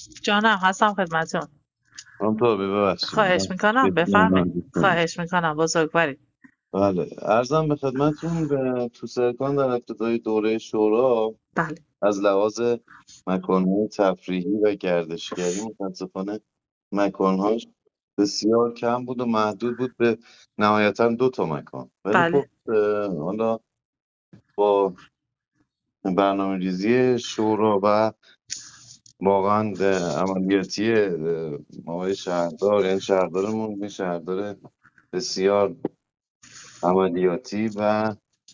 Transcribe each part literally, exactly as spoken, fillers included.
جانم هستم خدمتون. همونطور ببخشید خواهش من میکنم بسیار بفرمایید. نزدیک کنم. خواهش میکنم بزرگوارید. بله، عرضم به خدمتون به تو سرکان در ابتدای دوره شورا بله از لحاظ مکانهای تفریحی و گردشگری متاسفانه مکانهاش بسیار کم بود و محدود بود به نهایتا دو تا مکان، ولی بله خب اه، حالا با برنامه ریزی شورا و واقعا اه، عملیاتی اه، آقای شهردار، یعنی شهردارمون یه شهردار بسیار عملیاتی و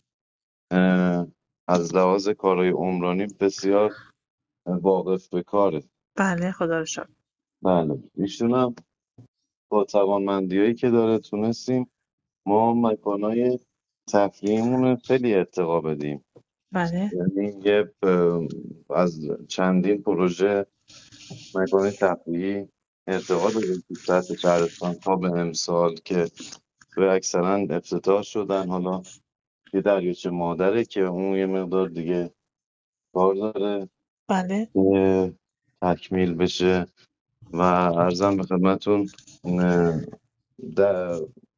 اه، از لحاظ کارهای عمرانی بسیار واقف به کاره. بله خدا رو شکر. بله، ایشون هم با توانمندی‌هایی که داره تونستیم ما مکانهای تفریحیمون رو خیلی ارتقا بدیم. بله یعنی یه اه، از چندین پروژه مکان تفریحی ارتقا دادیم تو سطح شهرستان تا به امسال که به اکثرا افتتاح شدن. حالا یه دریاچه مادره که اون یه مقدار دیگه کار داره بله که تکمیل بشه و ارزم به خدمتون اه، در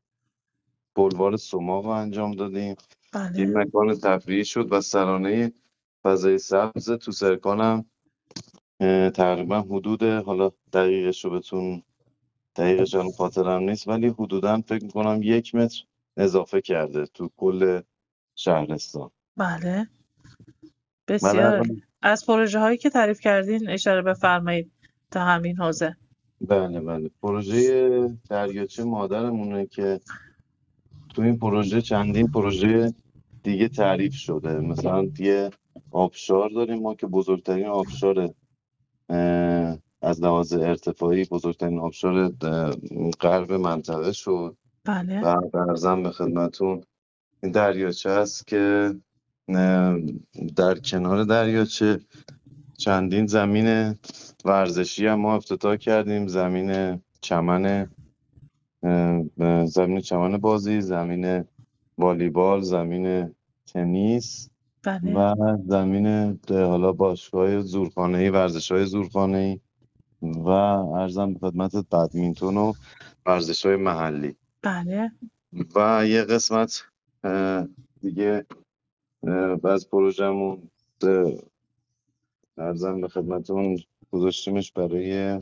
بلوار سوماق رو انجام دادیم که بله این مکان تفریحی شد و سرانه فضای سبز تو سرکانم اه، تقریبا حدود، حالا دقیقش رو بهتون دقیقش الان خاطرم نیست، ولی حدودا فکر میکنم یک متر اضافه کرده تو کل شهرستان. بله من بسیار عالی. الان از پروژه هایی که تعریف کردین اشاره بفرمایید تا همین حوزه. بله بله، پروژه دریاچه مادرمونه که تو این پروژه چندین پروژه دیگه تعریف شده. مثلا یه آبشار داریم ما که بزرگترین آبشار اه، از لحاظ ارتفاعی بزرگترین آبشار اه، غرب منطقه شد. بله و ارزم به خدمتون این دریاچه است که اه، در کنار دریاچه چندین زمین ورزشی هم ما افتتاح کردیم. زمین چمن اه، زمین چمن بازی، زمین والیبال، زمین تنیس بله و زمین ده- حالا باشگاه زورخانه‌ای، ورزش‌های زورخانه‌ای و ارزم به خدمت بدمینتون و ورزش‌های محلی. بله و یه قسمت اه، دیگه اه، از پروژمون اه، ارزم به خدمتون گذاشتیمش برای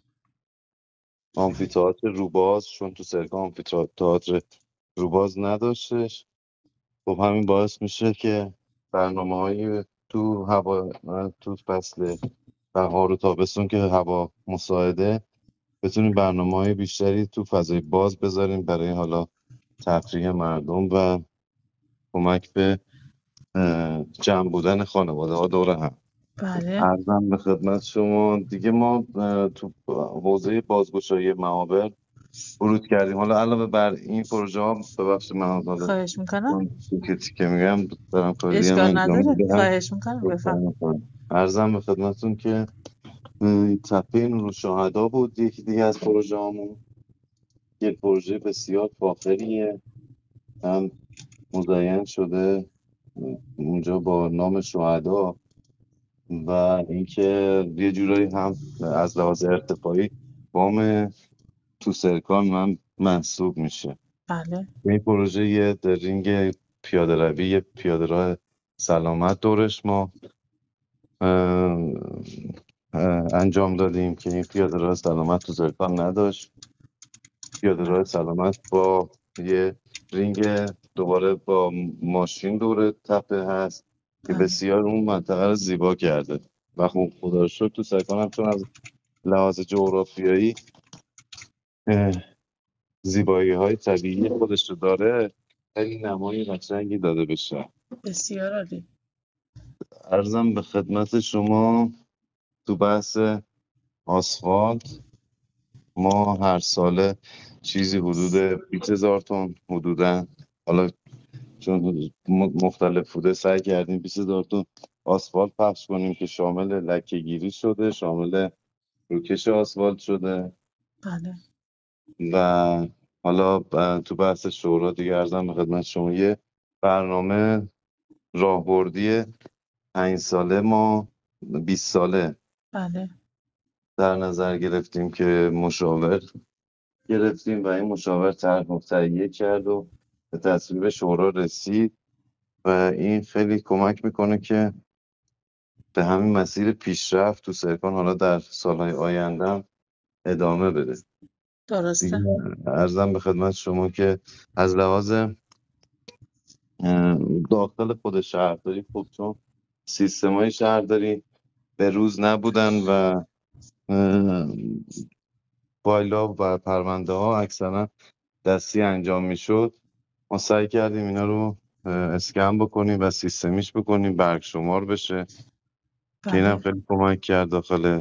آمفی‌تئاتر روباز، چون تو سرکا آمفی‌تئاتر روباز نداشتش. خب همین باعث میشه که برنامه‌هایی تو هوا تو فصل بهار و تابستون که هوا مساعده بتونیم برنامه‌های بیشتری تو فضای باز بذاریم برای حالا تفریح مردم و کمک به اه، جمع بودن خانواده ها دور هم. بله عرضم به خدمت شما دیگه ما اه، تو حوزه بازگشایی معابر ورود کردیم. حالا علاوه بر این پروژه ها، ببخشید من حالا خواهش میکنم. چون تیکه تیکه میگم دارم کار دیگه هم اشکال انجام نداره میدم. خواهش میکنم بفرم. ارزم به خدمتون که اه، تپه نور شهدا بود یکی دیگه از پروژه هامون. یک پروژه بسیار فاخریه، هم مزین شده اونجا با نام شهدا و اینکه یه جورایی هم از لحاظ ارتفاعی بام تو سرکان من محسوب میشه. بله این پروژه یه رینگ پیاده روی، یه پیاده راه سلامت دورش ما اه، اه، انجام دادیم که این پیاده راه سلامت تو سرکان نداشت. پیاده راه سلامت با یه رینگ دوباره با ماشین دور تپه هست که بله بسیار اون منطقه رو زیبا کرده و خوب خدا رو شکر تو سرکان هم چون از لحاظ جغرافیایی زیبایی های طبیعی خودش رو داره، خیلی نمای قشنگی داده بشه. بسیار عالی. ارزم به خدمت شما تو بحث آسفالت ما هر ساله چیزی حدود بیست هزار تن حدودا، حالا چون م- مختلف بوده سعی کردیم بیست هزار تن آسفالت پخش کنیم که شامل لکه گیری شده، شامل روکش آسفالت شده. بله و حالا ب- تو بحث شورا دیگه ارزم به خدمت شما یه برنامه راهبردی پنج ساله ما، بیست ساله بله در نظر گرفتیم که مشاور گرفتیم و این مشاور طرح و تهیه کرد و به تصویب شورا رسید و این خیلی کمک میکنه که به همین مسیر پیشرفت تو سرکان حالا در سالهای آینده هم ادامه بده. دیگه درسته. عرضم به خدمت شما که از لحاظ اه، داخل خود شهرداری خب چون سیستم‌های شهرداری به روز نبودن و اه، فایل‌ها و پرونده ها اکثرا دستی انجام میشد. ما سعی کردیم اینا رو اه، اسکن بکنیم و سیستمیش بکنیم، برگ شمار بشه که اینم بله. خیلی کمک کرد داخل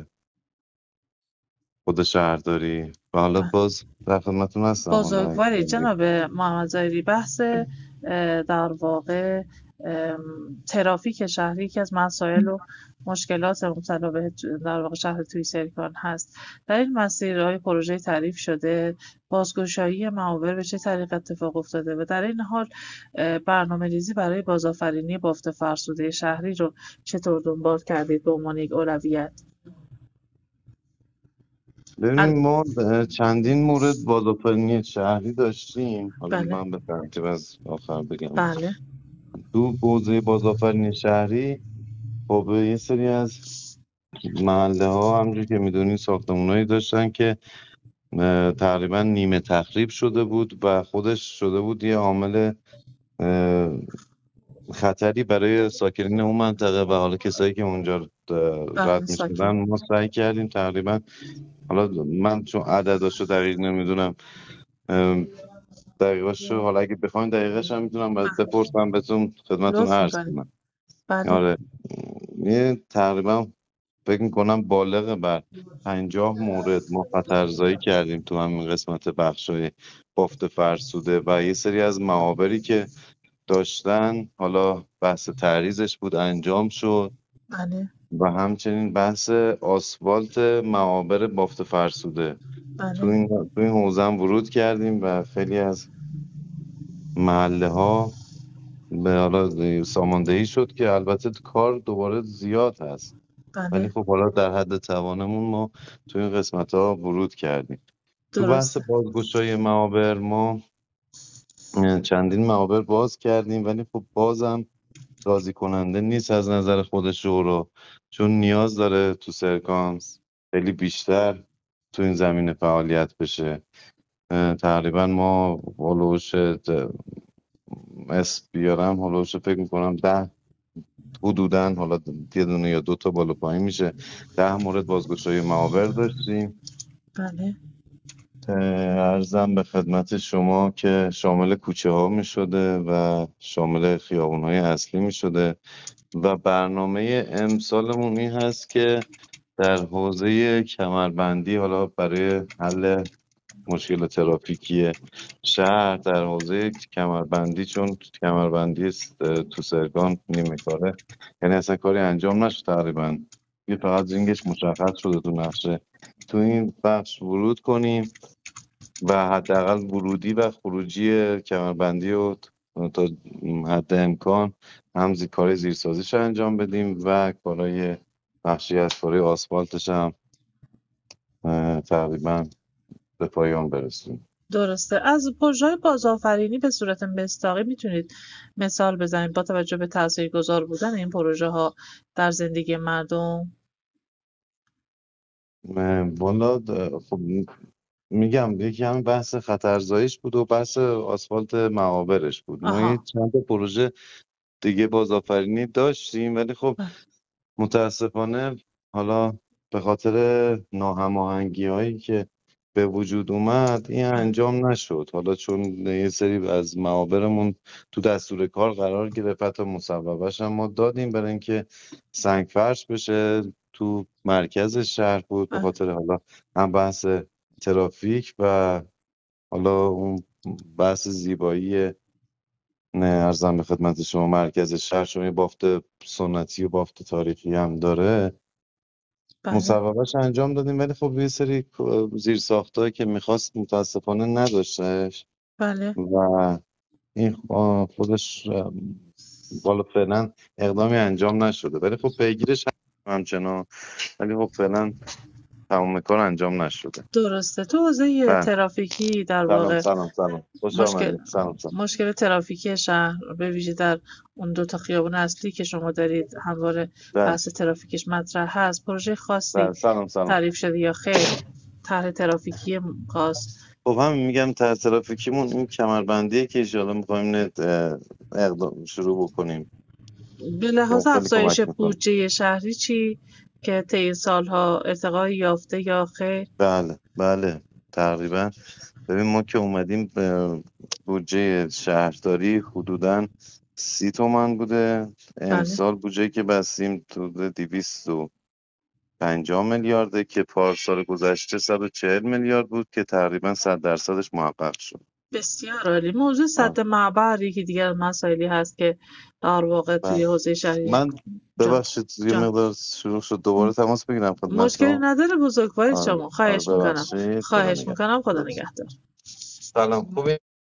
خود شهرداری و حالا بله. باز در خدمتتون هستم. حالا بزرگواری اگه- جناب محمد ظاهری، بحث اه، در واقع ام، ترافیک شهری یکی از مسائل و مشکلات مبتلا به در واقع شهر توی سرکان هست. در این مسیر های پروژه تعریف شده، بازگشایی معابر به چه طریق اتفاق افتاده و در این حال اه، برنامه ریزی برای بازآفرینی بافت فرسوده شهری رو چطور دنبال کردید به عنوان یک اولویت؟ ببینید ال- ما اه، چندین مورد بازآفرینی شهری داشتیم. حالا بله. من به ترتیب از آخر بگم. بله. تو حوزه بازآفرینی شهری خب یه سری از محله ها همونجور که میدونین ساختمونایی داشتن که اه، تقریبا نیمه تخریب شده بود و خودش شده بود یه عامل اه، خطری برای ساکنین اون منطقه و حالا کسایی که اونجا اه، بله. رد می شدن. ساکن. ما سعی کردیم تقریبا، حالا من چون عدداشو دقیق نمیدونم دقیقش رو، حالا اگه بخواین دقیقش هم میتونم بپرسم بهتون خدمتتون لطف عرض میکنید. کنم. بله. آره یه تقریبا فکر میکنم بالغ بر پنجاه مورد ما خطرزایی کردیم تو همین قسمت بخشای بافت فرسوده و یه سری از معابری که داشتن حالا بحث تعریضش بود انجام شد بله. و همچنین بحث آسفالت معابر بافت فرسوده تو بله. این تو این حوزه هم ورود کردیم و خیلی از محله ها به حالا ساماندهی شد که البته کار دوباره زیاد هست ولی بله. خب حالا در حد توانمون ما تو این قسمت ها ورود کردیم. تو بحث درسته. بازگشایی معابر ما اه، چندین معابر باز کردیم ولی خب بازم راضی کننده نیست از نظر خود شورا، چون نیاز داره تو سرکانس خیلی بیشتر تو این زمینه فعالیت بشه. اه، تقریبا ما هلوش اسم بیارم هلوش فکر میکنم ده حدوداً، حالا یه دونه یا دو تا بالا پایین میشه، ده مورد بازگشایی معابر داشتیم. بله. اه، عرضم به خدمت شما که شامل کوچه ها می شده و شامل خیابون های اصلی می شده و برنامه امسالمون این هست که در حوزه کمربندی، حالا برای حل مشکل ترافیکی شهر در حوزه کمربندی، چون کمربندی س- تو سرگان نیمه کاره، یعنی اصلا کاری انجام نشد تقریبا، یه فقط زینگش مشخص شده تو نقشه، تو این بخش ورود کنیم و حداقل ورودی و خروجی کمربندی رو تا حد امکان هم زی کار زیرسازیش رو انجام بدیم و کارهای بخشی از کارهای آسفالتش هم اه، تقریبا به پایان برسونیم. درسته. از پروژه‌های بازآفرینی به صورت مستقیم میتونید مثال بزنید با توجه به تاثیرگذار بودن این پروژه ها در زندگی مردم؟ اه، والا د- خب میگم یکی همین بحث خطرزاییش بود و بحث آسفالت معابرش بود. ما یه آها. چند تا پروژه دیگه بازآفرینی داشتیم ولی خب بله. متاسفانه حالا به خاطر ناهماهنگی هایی که به وجود اومد این بله. انجام نشد. حالا چون یه سری از معابرمون تو دستور کار قرار گرفت، حتی مصوبهش هم ما دادیم برای اینکه سنگ فرش بشه تو مرکز شهر بود، به بله. خاطر حالا هم بحث ترافیک و حالا اون بحث زیبایی. نه ارزم به خدمت شما مرکز شهر چون یه بافت سنتی و بافت تاریخی هم داره، بله. مصوبهش انجام دادیم ولی خب یه سری زیر ساختایی که میخواست متاسفانه نداشتش بله. و این خ- خودش بالا فعلا اقدامی انجام نشده ولی خب پیگیرش هم همچنان، ولی خب فعلا تمام کار انجام نشده. درسته. تو حوزه بله. ترافیکی در سلام واقع سلام سلام خوش مشکل آمدید. سلام سلام. مشکل ترافیکی شهر به ویژه در اون دو تا خیابان اصلی که شما دارید همواره بله بحث ترافیکش مطرح هست، پروژه خاصی بله سلام سلام. تعریف شده یا خیر؟ طرح ترافیکی خاص؟ خب همین میگم طرح ترافیکیمون این کمربندیه که ان شاءالله می‌خوایم اقدام شروع بکنیم. به که لحاظ اون خیلی افزایش کمک میکنه. بودجه شهری چی که طی این سالها ارتقای یافته یا خیر؟ بله بله تقریبا. ببین ما که اومدیم به بودجه شهرداری حدوداً سی تومن بوده. بله. امسال بودجه که بستیم تو دویست و پنجاه میلیارده که پارسال گذشته صد و چهل میلیارد بود که تقریبا صد درصدش محقق شد. بسیار عالی. موضوع آه. سد معبر یکی دیگر از مسائلی هست که در واقع توی بله. حوزه شهری من جان ببخشید یه جان مقدار شروع شد دوباره تماس بگیرم مشکلی خدمتتون. نداره بزرگوارید آره شما. آره خواهش میکنم ببخشید خدا خواهش نگهدار. میکنم خدا نگهدار. سلام خوبی؟